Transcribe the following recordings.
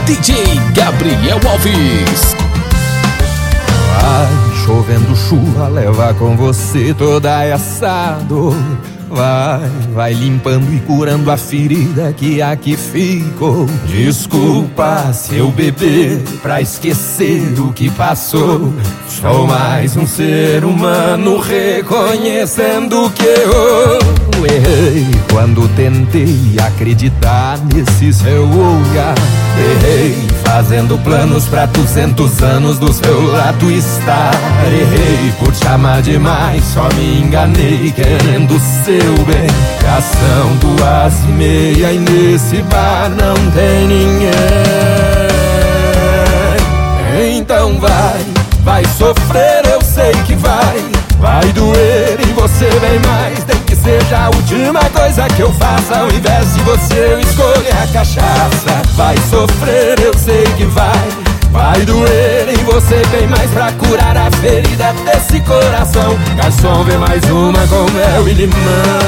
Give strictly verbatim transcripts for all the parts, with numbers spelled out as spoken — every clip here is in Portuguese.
D J Gabriel Alves. Vai chovendo chuva, leva com você toda essa dor. Vai, vai limpando e curando a ferida que aqui ficou. Desculpa se eu beber pra esquecer o que passou. Sou mais um ser humano reconhecendo que eu errei quando tentei acreditar nesse seu olhar. Errei fazendo planos pra duzentos anos do seu lado estar. Errei por te amar demais, só me enganei querendo seu bem. Já são duas e meia e nesse bar não tem ninguém. Então vai, vai sofrer, eu sei que vai. Vai doer em você bem mais. Nem que seja a última coisa que eu faça. Ao invés de você eu escolher a cachaça. Vai sofrer, eu sei que vai. Vai doer em você bem mais pra curar a ferida desse coração. Garçom, vê mais uma com mel e limão.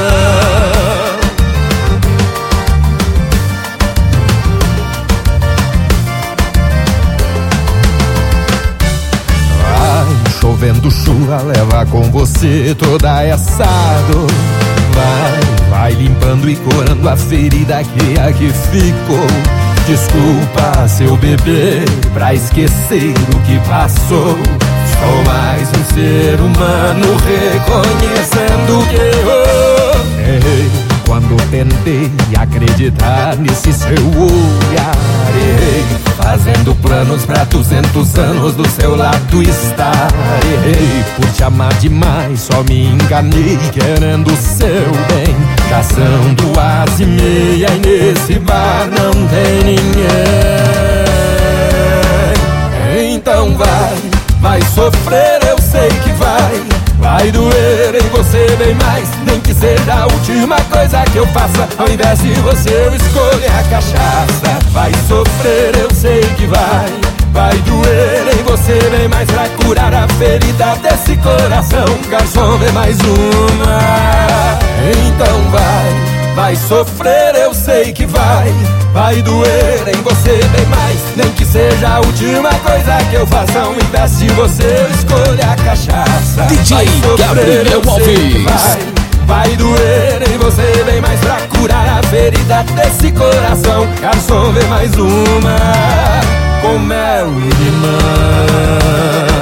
Chovendo chuva, leva com você toda essa dor. Vai, vai limpando e curando a ferida que aqui ficou. Desculpa se eu beber pra esquecer o que passou. Sou mais um ser humano reconhecendo que eu errei quando tentei acreditar nesse seu olhar. Errei fazendo planos pra duzentos anos do seu lado estar. Errei por te amar demais, só me enganei querendo o seu bem. Já são duas e meia e nesse bar não tem ninguém. Então vai, vai sofrer, eu sei que vai. Vai doer em você bem mais. Nem que seja a última coisa que eu faça. Ao invés de você eu escolher a cachaça. Vai sofrer, eu sei que vai. Vai doer em você bem mais pra curar a ferida desse coração. Garçom, vê mais uma. Então vai, vai sofrer, eu sei que vai. Vai doer em você bem mais. Nem que seja a última coisa que eu faça. Ao invés de você eu escolher a cachaça. D J Gabriel Alves. Vai, vai doer em você bem mais pra curar a ferida desse coração. Garçom, vê mais uma com mel e limão.